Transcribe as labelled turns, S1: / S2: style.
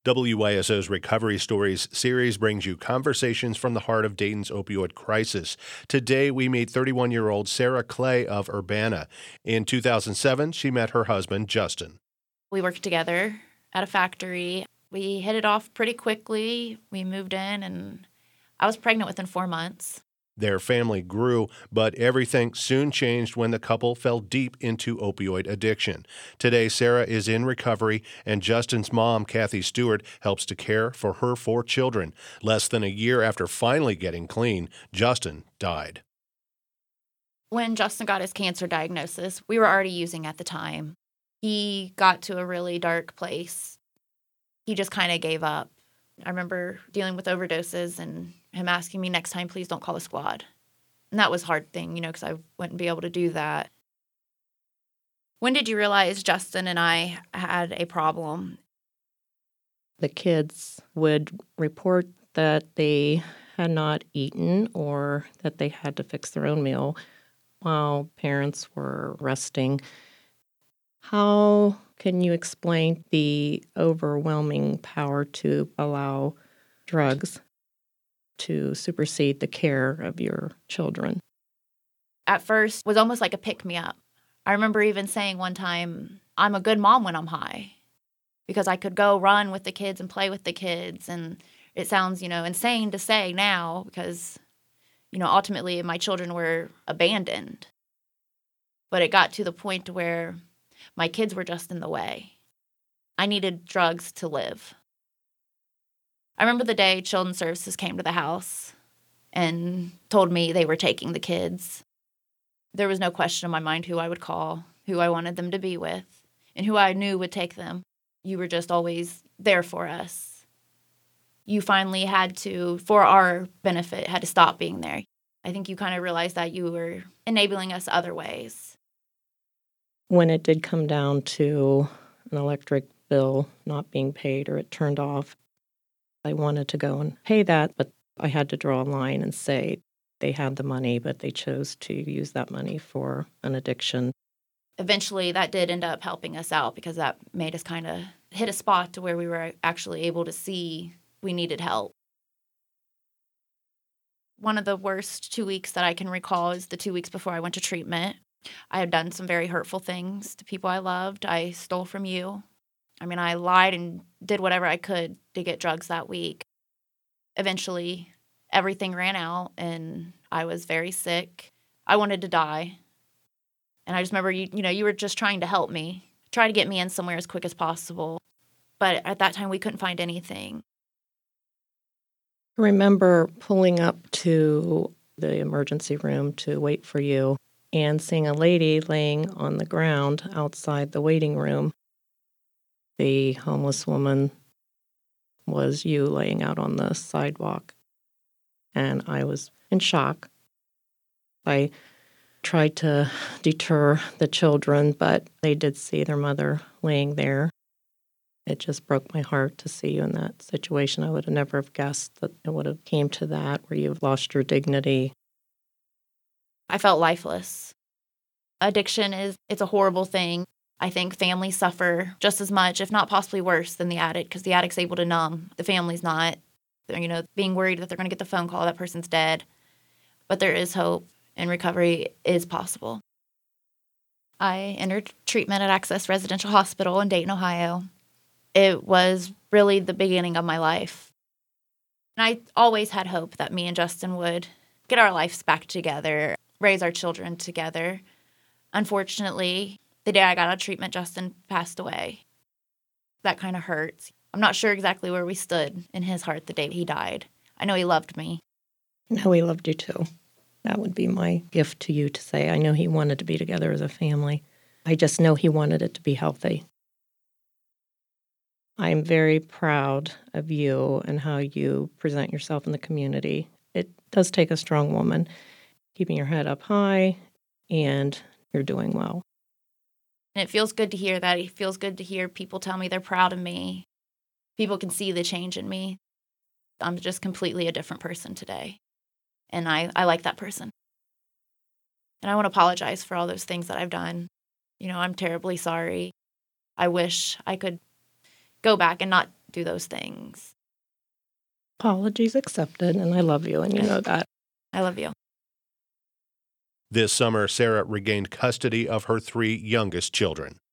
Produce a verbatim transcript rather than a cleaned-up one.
S1: W Y S O's Recovery Stories series brings you conversations from the heart of Dayton's opioid crisis. Today, we meet thirty-one-year-old Sarah Clay of Urbana. In two thousand seven, she met her husband, Justin.
S2: We worked together at a factory. We hit it off pretty quickly. We moved in, and I was pregnant within four months.
S1: Their family grew, but everything soon changed when the couple fell deep into opioid addiction. Today, Sarah is in recovery, and Justin's mom, Kathy Stewart, helps to care for her four children. Less than a year after finally getting clean, Justin died.
S2: When Justin got his cancer diagnosis, we were already using at the time. He got to a really dark place. He just kind of gave up. I remember dealing with overdoses and him asking me next time, please don't call the squad. And that was a hard thing, you know, because I wouldn't be able to do that. When did you realize Justin and I had a problem?
S3: The kids would report that they had not eaten or that they had to fix their own meal while parents were resting. How can you explain the overwhelming power to allow drugs to supersede the care of your children?
S2: At first, it was almost like a pick-me-up. I remember even saying one time, I'm a good mom when I'm high, because I could go run with the kids and play with the kids. And it sounds, you know, insane to say now because, you know, ultimately my children were abandoned. But it got to the point where my kids were just in the way. I needed drugs to live. I remember the day Children's Services came to the house and told me they were taking the kids. There was no question in my mind who I would call, who I wanted them to be with, and who I knew would take them. You were just always there for us. You finally had to, for our benefit, had to stop being there. I think you kind of realized that you were enabling us other ways.
S3: When it did come down to an electric bill not being paid or it turned off, I wanted to go and pay that, but I had to draw a line and say they had the money, but they chose to use that money for an addiction.
S2: Eventually, that did end up helping us out because that made us kind of hit a spot to where we were actually able to see we needed help. One of the worst two weeks that I can recall is the two weeks before I went to treatment. I had done some very hurtful things to people I loved. I stole from you. I mean, I lied and did whatever I could to get drugs that week. Eventually, everything ran out, and I was very sick. I wanted to die. And I just remember, you, you know, you were just trying to help me, try to get me in somewhere as quick as possible. But at that time, we couldn't find anything.
S3: I remember pulling up to the emergency room to wait for you and seeing a lady laying on the ground outside the waiting room. The homeless woman was you laying out on the sidewalk, and I was in shock. I tried to deter the children, but they did see their mother laying there. It just broke my heart to see you in that situation. I would have never have guessed that it would have came to that, where you've lost your dignity.
S2: I felt lifeless. Addiction is, it's a horrible thing. I think families suffer just as much, if not possibly worse, than the addict, because the addict's able to numb. The family's not. They're, you know, being worried that they're going to get the phone call that person's dead. But there is hope, and recovery is possible. I entered treatment at Access Residential Hospital in Dayton, Ohio. It was really the beginning of my life. And I always had hope that me and Justin would get our lives back together, raise our children together. Unfortunately, the day I got out of treatment, Justin passed away. That kind of hurts. I'm not sure exactly where we stood in his heart the day he died. I know he loved me.
S3: I know he loved you too. That would be my gift to you to say. I know he wanted to be together as a family. I just know he wanted it to be healthy. I'm very proud of you and how you present yourself in the community. It does take a strong woman, keeping your head up high, and you're doing well.
S2: And it feels good to hear that. It feels good to hear people tell me they're proud of me. People can see the change in me. I'm just completely a different person today. And I, I like that person. And I want to apologize for all those things that I've done. You know, I'm terribly sorry. I wish I could go back and not do those things.
S3: Apologies accepted, and I love you, and you know that.
S2: I love you.
S1: This summer, Sarah regained custody of her three youngest children.